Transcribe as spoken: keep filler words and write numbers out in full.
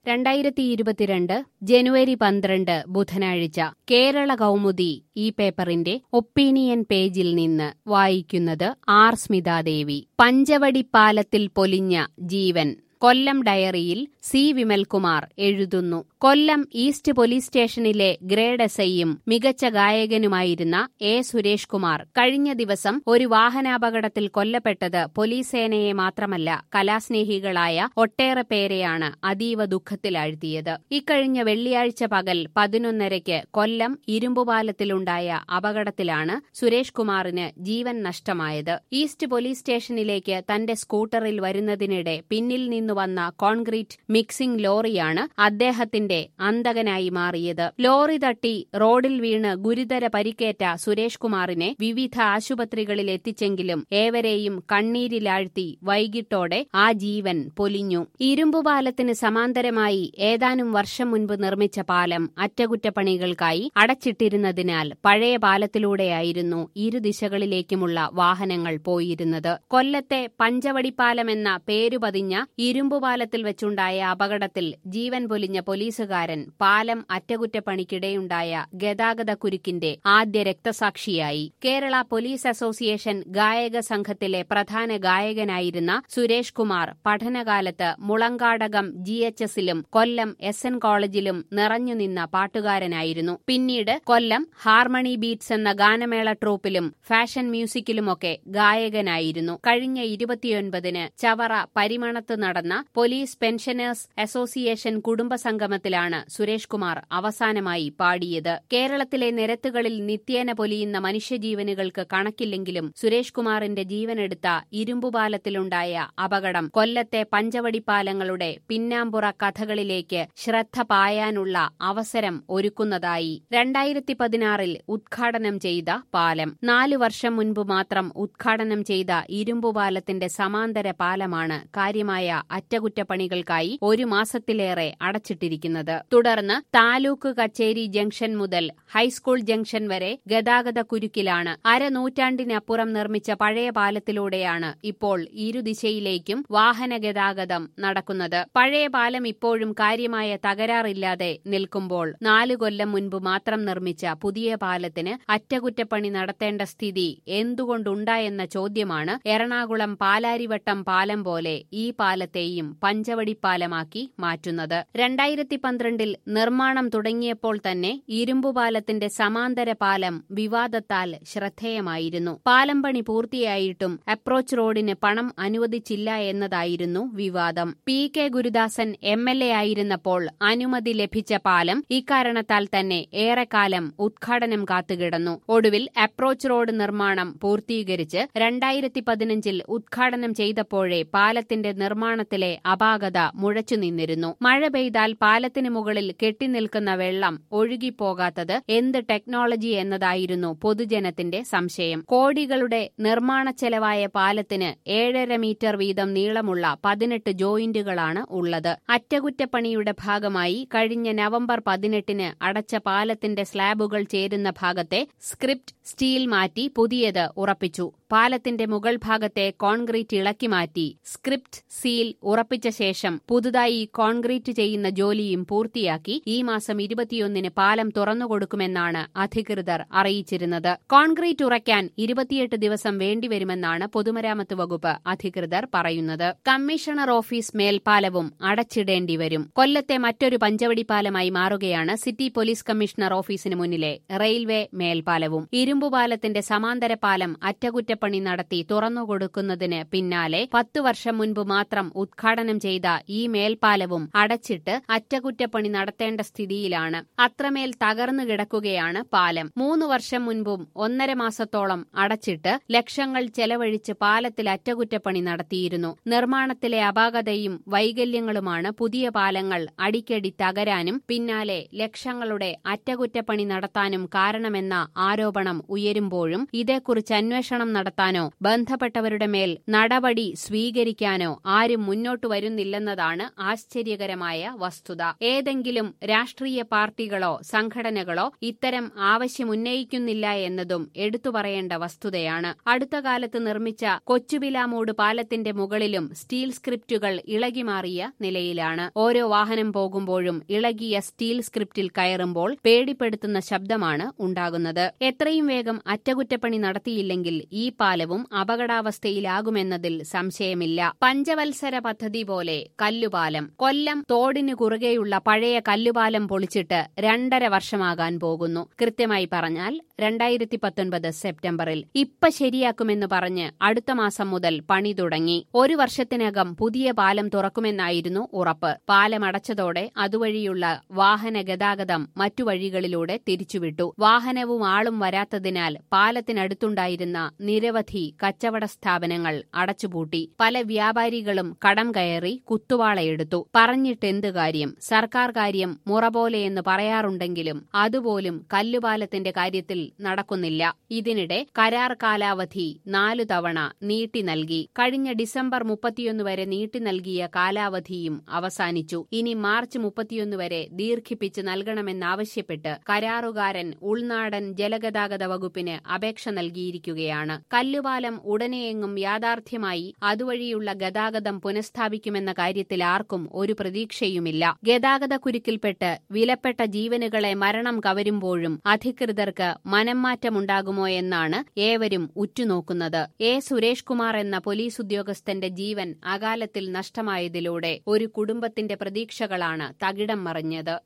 രണ്ടായിരത്തി ഇരുപത്തിരണ്ട് ജനുവരി പന്ത്രണ്ട് ബുധനാഴ്ച കേരള കൗമുദി ഈ പേപ്പറിന്റെ ഒപ്പീനിയൻ പേജിൽ നിന്ന് വായിക്കുന്നത് ആർ സ്മിതാദേവി. പഞ്ചവടിപ്പാലത്തിൽ പൊലിഞ്ഞ ജീവൻ. കൊല്ലം ഡയറിയിൽ സി വിമൽകുമാർ എഴുതുന്നു. കൊല്ലം ഈസ്റ്റ് പോലീസ് സ്റ്റേഷനിലെ ഗ്രേഡ് എസ് ഐയും മികച്ച ഗായകനുമായിരുന്ന എ സുരേഷ് കുമാർ കഴിഞ്ഞ ദിവസം ഒരു വാഹനാപകടത്തിൽ കൊല്ലപ്പെട്ടത് പോലീസ് സേനയെ മാത്രമല്ല കലാസ്നേഹികളായ ഒട്ടേറെ പേരെയാണ് അതീവ ദുഃഖത്തിലാഴ്ത്തിയത്. ഇക്കഴിഞ്ഞ വെള്ളിയാഴ്ച പകൽ പതിനൊന്നരയ്ക്ക് കൊല്ലം ഇരുമ്പുപാലത്തിലുണ്ടായ അപകടത്തിലാണ് സുരേഷ് കുമാറിന് ജീവൻ നഷ്ടമായത്. ഈസ്റ്റ് പോലീസ് സ്റ്റേഷനിലേക്ക് തന്റെ സ്കൂട്ടറിൽ വരുന്നതിനിടെ പിന്നിൽ നിന്നു വന്ന കോൺക്രീറ്റ് മിക്സിംഗ് ലോറിയാണ് അദ്ദേഹത്തിന്റെ അന്തകനായി മാറിയത്. ലോറി തട്ടി റോഡിൽ വീണ് ഗുരുതര പരിക്കേറ്റ സുരേഷ് കുമാറിനെ വിവിധ ആശുപത്രികളിൽ എത്തിച്ചെങ്കിലും ഏവരെയും കണ്ണീരിലാഴ്ത്തി വൈകിട്ടോടെ ആ ജീവൻ പൊലിഞ്ഞു. ഇരുമ്പുപാലത്തിന് സമാന്തരമായി ഏതാനും വർഷം മുൻപ് നിർമ്മിച്ച പാലം അറ്റകുറ്റപ്പണികൾക്കായി അടച്ചിട്ടിരുന്നതിനാൽ പഴയ പാലത്തിലൂടെയായിരുന്നു ഇരുദിശകളിലേക്കുമുള്ള വാഹനങ്ങൾ പോയിരുന്നത്. കൊല്ലത്തെ പഞ്ചവടിപ്പാലമെന്ന പേരുപതിഞ്ഞ ഇരുമ്പുപാലത്തിൽ വെച്ചുണ്ടായ അപകടത്തിൽ ജീവൻ പൊലിഞ്ഞ പോലീസുകാരൻ പാലം അറ്റകുറ്റപ്പണിക്കിടെയുണ്ടായ ഗതാഗത കുരുക്കിന്റെ ആദ്യ രക്തസാക്ഷിയായി. കേരള പോലീസ് അസോസിയേഷൻ ഗായക സംഘത്തിലെ പ്രധാന ഗായകനായിരുന്ന സുരേഷ് കുമാർ പഠനകാലത്ത് മുളങ്കാടകം ജി എച്ച് എസിലും കൊല്ലം എസ് എൻ കോളേജിലും നിറഞ്ഞുനിന്ന പാട്ടുകാരനായിരുന്നു. പിന്നീട് കൊല്ലം ഹാർമണി ബീറ്റ്സ് എന്ന ഗാനമേള ട്രൂപ്പിലും ഫാഷൻ മ്യൂസിക്കിലുമൊക്കെ ഗായകനായിരുന്നു. കഴിഞ്ഞ ഇരുപത്തിയൊൻപതിന് ചവറ പരിമണത്ത് നടന്ന പോലീസ് പെൻഷനേഴ്സ് അസോസിയേഷൻ കുടുംബസംഗമത്തിലാണ് സുരേഷ് കുമാർ അവസാനമായി പാടിയത്. കേരളത്തിലെ നിരത്തുകളിൽ നിത്യേന പൊലിയുന്ന മനുഷ്യജീവനുകൾക്ക് കണക്കില്ലെങ്കിലും സുരേഷ് കുമാറിന്റെ ജീവനെടുത്ത ഇരുമ്പുപാലത്തിലുണ്ടായ അപകടം കൊല്ലത്തെ പഞ്ചവടിപ്പാലങ്ങളുടെ പിന്നാമ്പുറ കഥകളിലേക്ക് ശ്രദ്ധ പായാനുള്ള അവസരം ഒരുക്കുന്നതായി. രണ്ടായിരത്തി പതിനാറിൽ ഉദ്ഘാടനം ചെയ്ത പാലം. നാലു വർഷം മുൻപ് മാത്രം ഉദ്ഘാടനം ചെയ്ത ഇരുമ്പുപാലത്തിന്റെ സമാന്തര പാലമാണ് കാര്യമായ അറ്റകുറ്റപ്പണികൾക്കായി ഒരു മാസത്തിലേറെ അടച്ചിട്ടിരിക്കുന്നത്. തുടർന്ന് താലൂക്ക് കച്ചേരി ജംഗ്ഷൻ മുതൽ ഹൈസ്കൂൾ ജംഗ്ഷൻ വരെ ഗതാഗത കുരുക്കിലാണ്. അരനൂറ്റാണ്ടിനപ്പുറം നിർമ്മിച്ച പഴയ പാലത്തിലൂടെയാണ് ഇപ്പോൾ ഇരുദിശയിലേക്കും വാഹന ഗതാഗതം നടക്കുന്നത്. പഴയ പാലം ഇപ്പോഴും കാര്യമായ തകരാറില്ലാതെ നിൽക്കുമ്പോൾ നാലു കൊല്ലം മുൻപ് മാത്രം നിർമ്മിച്ച പുതിയ പാലത്തിന് അറ്റകുറ്റപ്പണി നടത്തേണ്ട സ്ഥിതി എന്തുകൊണ്ടുണ്ടായെന്ന ചോദ്യമാണ് എറണാകുളം പാലാരിവട്ടം പാലം പോലെ ഈ പാലത്തെയും പഞ്ചവടിപ്പാലമാക്കി മാറ്റുന്നത്. രണ്ടായിരത്തി പന്ത്രണ്ടിൽ നിർമ്മാണം തുടങ്ങിയപ്പോൾ തന്നെ ഇരുമ്പുപാലത്തിന്റെ സമാന്തര പാലം വിവാദത്താൽ ശ്രദ്ധേയമായിരുന്നു. പാലം പണി പൂർത്തിയായിട്ടും അപ്രോച്ച് റോഡിന് പണം അനുവദിച്ചില്ല എന്നതായിരുന്നു വിവാദം. P K Gurudasan M L A ആയിരുന്നപ്പോൾ അനുമതി ലഭിച്ച പാലം ഇക്കാരണത്താൽ തന്നെ ഏറെക്കാലം ഉദ്ഘാടനം കാത്തുകിടന്നു. ഒടുവിൽ അപ്രോച്ച് റോഡ് നിർമ്മാണം പൂർത്തീകരിച്ച് രണ്ടായിരത്തി പതിനഞ്ചിൽ ഉദ്ഘാടനം ചെയ്തപ്പോഴേ പാലത്തിന്റെ നിർമ്മാണത്തിലെ അപാകത മുഴച്ചുനിന്നിരുന്നു. മഴ പെയ്താൽ പാലത്തിന് മുകളിൽ കെട്ടിനിൽക്കുന്ന വെള്ളം ഒഴുകിപ്പോകാത്തത് എന്ത് ടെക്നോളജി എന്നതായിരുന്നു പൊതുജനത്തിന്റെ സംശയം. കോടികളുടെ നിർമ്മാണ ചെലവായ പാലത്തിന് ഏഴര മീറ്റർ വീതം നീളമുള്ള പതിനെട്ട് ജോയിന്റുകളാണ് ഉള്ളത്. അറ്റകുറ്റപ്പണിയുടെ ഭാഗമായി കഴിഞ്ഞ നവംബർ പതിനെട്ടിന് അടച്ച പാലത്തിന്റെ സ്ലാബുകൾ ചേരുന്ന ഭാഗത്തെ സ്ക്രിപ്റ്റ് സ്റ്റീൽ മാറ്റി പുതിയത് ഉറപ്പിച്ചു. പാലത്തിന്റെ മുകൾ ഭാഗത്തെ കോൺക്രീറ്റ് ഇളക്കി മാറ്റി സ്ക്രിപ്റ്റ് സീൽ ഉറപ്പിച്ച ശേഷം പുതുതായി കോൺക്രീറ്റ് ചെയ്യുന്ന ജോലിയും പൂർത്തിയാക്കി ഈ മാസം ഇരുപത്തിയൊന്നിന് പാലം തുറന്നുകൊടുക്കുമെന്നാണ് അധികൃതർ അറിയിച്ചിരുന്നത്. കോൺക്രീറ്റ് ഉറയ്ക്കാൻ ഇരുപത്തിയെട്ട് ദിവസം വേണ്ടിവരുമെന്നാണ് പൊതുമരാമത്ത് വകുപ്പ് അധികൃതർ പറയുന്നത്. കമ്മീഷണർ ഓഫീസ് മേൽപ്പാലവും അടച്ചിടേണ്ടിവരും. കൊല്ലത്തെ മറ്റൊരു പഞ്ചവടിപ്പാലമായി മാറുകയാണ് സിറ്റി പോലീസ് കമ്മീഷണർ ഓഫീസിന് മുന്നിലെ റെയിൽവേ മേൽപ്പാലവും. ഇരുമ്പുപാലത്തിന്റെ സമാന്തര പാലം അറ്റകുറ്റപ്പണി നടത്തി തുറന്നുകൊടുക്കുന്നതിന് പിന്നാലെ പത്തു വർഷം മുൻപ് മാത്രം ഉദ്ഘാടനം ചെയ്ത ഈ മേൽപ്പാലവും അടച്ചിട്ട് അറ്റകുറ്റപ്പണി നടത്തേണ്ട സ്ഥിതിയിലാണ്. അത്രമേൽ തകർന്നു കിടക്കുകയാണ് പാലം. മൂന്നു വർഷം മുൻപും ഒന്നര മാസത്തോളം അടച്ചിട്ട് ലക്ഷങ്ങൾ ചെലവഴിച്ച് പാലത്തിൽ അറ്റകുറ്റപ്പണി നടത്തിയിരുന്നു. നിർമ്മാണത്തിലെ അപാകതയും വൈകല്യങ്ങളുമാണ് പുതിയ പാലങ്ങൾ അടിക്കടി തകരാനും പിന്നാലെ ലക്ഷങ്ങളുടെ അറ്റകുറ്റപ്പണി നടത്താനും കാരണമെന്ന ആരോപണം ഉയരുമ്പോഴും ഇതേക്കുറിച്ച് അന്വേഷണം നടത്താൻ നടത്താനോ ബന്ധപ്പെട്ടവരുടെ മേൽ നടപടി സ്വീകരിക്കാനോ ആരും മുന്നോട്ടു വരുന്നില്ലെന്നതാണ് ആശ്ചര്യകരമായ വസ്തുത. ഏതെങ്കിലും രാഷ്ട്രീയ പാർട്ടികളോ സംഘടനകളോ ഇത്തരം ആവശ്യമുന്നയിക്കുന്നില്ല എന്നതും എടുത്തുപറയേണ്ട വസ്തുതയാണ്. അടുത്ത കാലത്ത് നിർമ്മിച്ച കൊച്ചുപിലാമൂട് പാലത്തിന്റെ മുകളിലും സ്റ്റീൽ സ്ക്രിപ്റ്റുകൾ ഇളകിമാറിയ നിലയിലാണ്. ഓരോ വാഹനം പോകുമ്പോഴും ഇളകിയ സ്റ്റീൽ സ്ക്രിപ്റ്റിൽ കയറുമ്പോൾ പേടിപ്പെടുത്തുന്ന ശബ്ദമാണ് ഉണ്ടാകുന്നത്. എത്രയും വേഗം അറ്റകുറ്റപ്പണി നടത്തിയില്ലെങ്കിൽ ഈ പാലവും അപകടാവസ്ഥയിലാകുമെന്നതിൽ സംശയമില്ല. പഞ്ചവത്സര പദ്ധതി പോലെ കല്ലുപാലം. കൊല്ലം തോടിനു കുറുകെയുള്ള പഴയ കല്ലുപാലം പൊളിച്ചിട്ട് രണ്ടര വർഷമാകാൻ പോകുന്നു. കൃത്യമായി പറഞ്ഞാൽ രണ്ടായിരത്തി പത്തൊൻപത് സെപ്റ്റംബറിൽ. ഇപ്പ ശരിയാക്കുമെന്ന് പറഞ്ഞ് അടുത്ത മാസം മുതൽ പണി തുടങ്ങി. ഒരു വർഷത്തിനകം പുതിയ പാലം തുറക്കുമെന്നായിരുന്നു ഉറപ്പ്. പാലം അടച്ചതോടെ അതുവഴിയുള്ള വാഹന ഗതാഗതം മറ്റു വഴികളിലൂടെ തിരിച്ചുവിട്ടു. വാഹനവും ആളും വരാത്തതിനാൽ പാലത്തിനടുത്തുണ്ടായിരുന്ന നിരവധി കച്ചവട സ്ഥാപനങ്ങൾ അടച്ചുപൂട്ടി. പല വ്യാപാരികളും കടം കയറി കുത്തുവാളയെടുത്തു. പറഞ്ഞിട്ടെന്ത് കാര്യം? സർക്കാർ കാര്യം മുറ പോലെയെന്ന് പറയാറുണ്ടെങ്കിലും അതുപോലും കല്ലുപാലത്തിന്റെ കാര്യത്തിൽ നടക്കുന്നില്ല. ഇതിനിടെ കരാർ കാലാവധി നാലു തവണ നീട്ടി നൽകി. കഴിഞ്ഞ ഡിസംബർ മുപ്പത്തിയൊന്ന് വരെ നീട്ടി നൽകിയ കാലാവധിയും അവസാനിച്ചു. ഇനി മാർച്ച് മുപ്പത്തിയൊന്ന് വരെ ദീർഘിപ്പിച്ച് നൽകണമെന്നാവശ്യപ്പെട്ട് കരാറുകാരൻ ഉൾനാടൻ ജലഗതാഗത വകുപ്പിന് അപേക്ഷ നൽകിയിരിക്കുകയാണ്. കല്ലുപാലം ഉടനെയെങ്ങും യാഥാർത്ഥ്യമായി അതുവഴിയുള്ള ഗതാഗതം പുനഃസ്ഥാപിക്കുമെന്ന കാര്യത്തിൽ ആർക്കും ഒരു പ്രതീക്ഷയുമില്ല. ഗതാഗതക്കുരുക്കിൽപ്പെട്ട് വിലപ്പെട്ട ജീവനുകളെ മരണം കവരുമ്പോഴും അധികൃതർക്ക് മനംമാറ്റമുണ്ടാകുമോ എന്നാണ് ഏവരും ഉറ്റുനോക്കുന്നത്. എ സുരേഷ് കുമാർ എന്ന പോലീസ് ഉദ്യോഗസ്ഥന്റെ ജീവൻ അകാലത്തിൽ നഷ്ടമായതിലൂടെ ഒരു കുടുംബത്തിന്റെ പ്രതീക്ഷകളാണ് തകിടം മറിഞ്ഞത്.